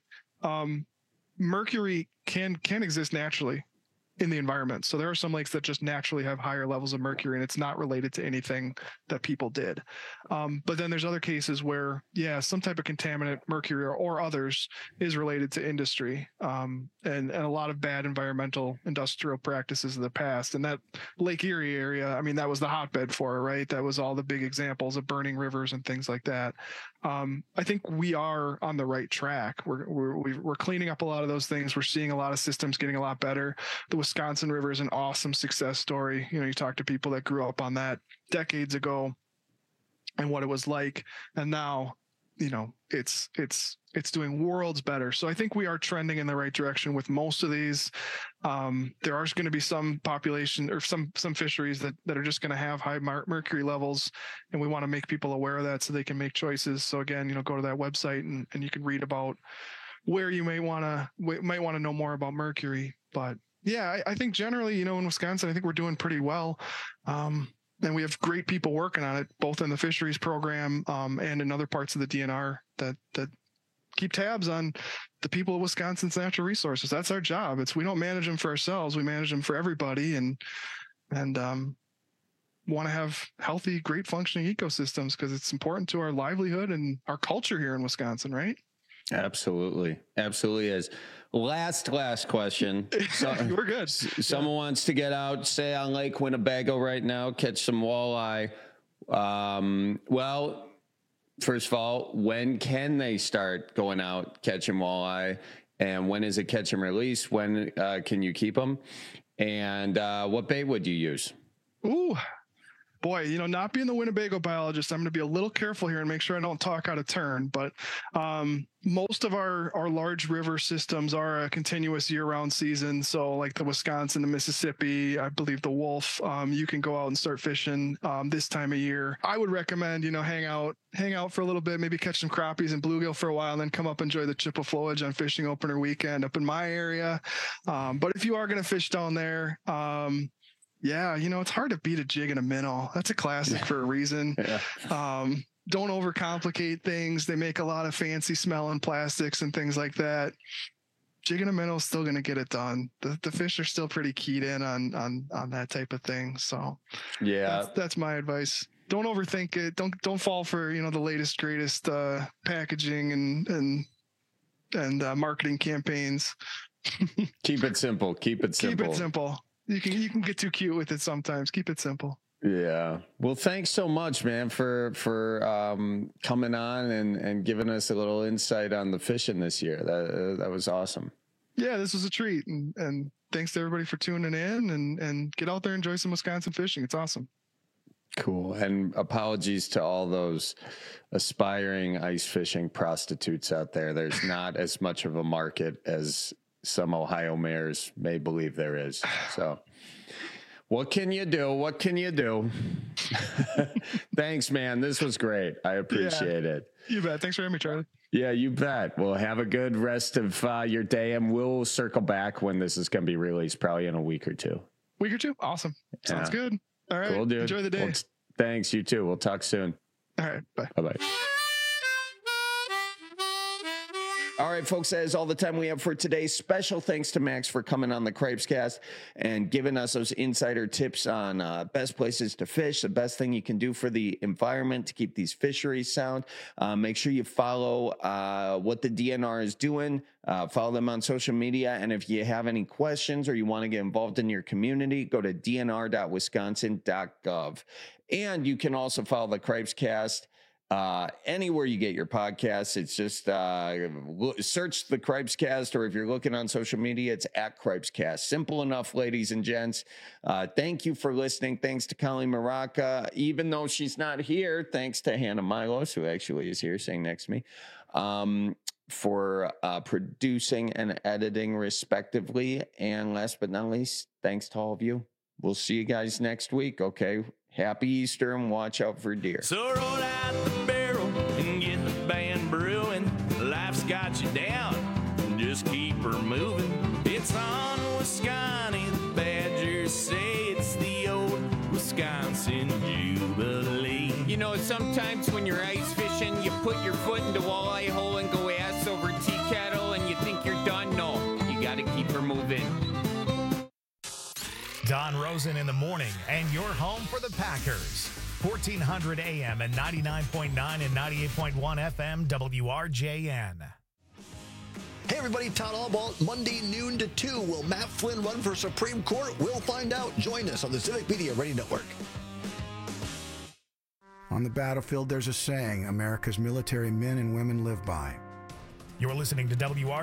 Mercury can exist naturally in the environment. So there are some lakes that just naturally have higher levels of mercury, and it's not related to anything that people did. But then there's other cases where, some type of contaminant, mercury or others, is related to industry, and a lot of bad industrial practices of the past. And that Lake Erie area, I mean, that was the hotbed for it, right? That was all the big examples of burning rivers and things like that. I think we are on the right track. We're cleaning up a lot of those things. We're seeing a lot of systems getting a lot better. The Wisconsin River is an awesome success story. You know, you talk to people that grew up on that decades ago and what it was like, and now, you know, it's doing worlds better. So I think we are trending in the right direction with most of these. There are going to be some population or some fisheries that are just going to have high mercury levels, and we want to make people aware of that so they can make choices. So again, you know, go to that website and you can read about where you might want to know more about mercury. But yeah, I think generally, you know, in Wisconsin, I think we're doing pretty well. And we have great people working on it, both in the fisheries program and in other parts of the DNR that keep tabs on the people of Wisconsin's natural resources. That's our job. We don't manage them for ourselves. We manage them for everybody, and want to have healthy, great functioning ecosystems because it's important to our livelihood and our culture here in Wisconsin, right? Absolutely. Absolutely is. Last question. We're good. Someone wants to get out, say on Lake Winnebago right now, catch some walleye. Well, first of all, when can they start going out catching walleye? And when is it catch and release? When can you keep them? And what bait would you use? Ooh. Boy, you know, not being the Winnebago biologist, I'm going to be a little careful here and make sure I don't talk out of turn. But most of our large river systems are a continuous year-round season. So like the Wisconsin, the Mississippi, I believe the Wolf, you can go out and start fishing this time of year. I would recommend, you know, hang out for a little bit, maybe catch some crappies and bluegill for a while, and then come up and enjoy the Chippewa flowage on fishing opener weekend up in my area. But if you are going to fish down there, yeah, you know, it's hard to beat a jig and a minnow. That's a classic for a reason. Yeah. Don't overcomplicate things. They make a lot of fancy smelling plastics and things like that. Jig and a minnow is still going to get it done. The fish are still pretty keyed in on that type of thing. So yeah, that's my advice. Don't overthink it. Don't fall for, you know, the latest, greatest packaging and marketing campaigns. Keep it simple. Keep it simple. You can get too cute with it sometimes. Keep it simple. Yeah. Well, thanks so much, man, for coming on and giving us a little insight on the fishing this year. That was awesome. Yeah, this was a treat. And thanks to everybody for tuning in and get out there and enjoy some Wisconsin fishing. It's awesome. Cool. And apologies to all those aspiring ice fishing prostitutes out there. There's not as much of a market as some Ohio mayors may believe there is. So what can you do? Thanks, man. This was great. I appreciate it. You bet. Thanks for having me, Charlie. Yeah, you bet. Well, have a good rest of your day, and we'll circle back when this is going to be released, probably in a week or two. Awesome. Sounds good. All right. Cool, dude. Enjoy the day. Well, thanks. You too. We'll talk soon. All right. Bye. Bye-bye. All right, folks, that is all the time we have for today. Special thanks to Max for coming on the Cripescast and giving us those insider tips on best places to fish, the best thing you can do for the environment to keep these fisheries sound. Make sure you follow what the DNR is doing. Follow them on social media. And if you have any questions or you want to get involved in your community, go to dnr.wisconsin.gov. And you can also follow the Cripescast anywhere you get your podcasts. It's just search the Cripescast, or if you're looking on social media, it's at Cripescast. Simple enough, ladies and gents. Thank you for listening. Thanks to Colleen Maraca, even though she's not here. Thanks to Hannah Milos, who actually is here sitting next to me, for producing and editing respectively. And last but not least, thanks to all of you. We'll see you guys next week. Okay. Happy Easter and watch out for deer. So roll out the barrel and get the band brewing. Life's got you down, just keep her moving. It's on Wisconsin, the Badgers say it's the old Wisconsin Jubilee. You know, sometimes when you're ice fishing, you put your foot in the walleye hole and go ass over tea kettle and you think you're done. No, you got to keep her moving. Don Rosen in the morning, and you're home for the Packers. 1400 AM and 99.9 and 98.1 FM WRJN. Hey everybody, Todd Albaugh, Monday noon to 2. Will Matt Flynn run for Supreme Court? We'll find out. Join us on the Civic Media Radio Network. On the battlefield, there's a saying America's military men and women live by. You're listening to WRJN.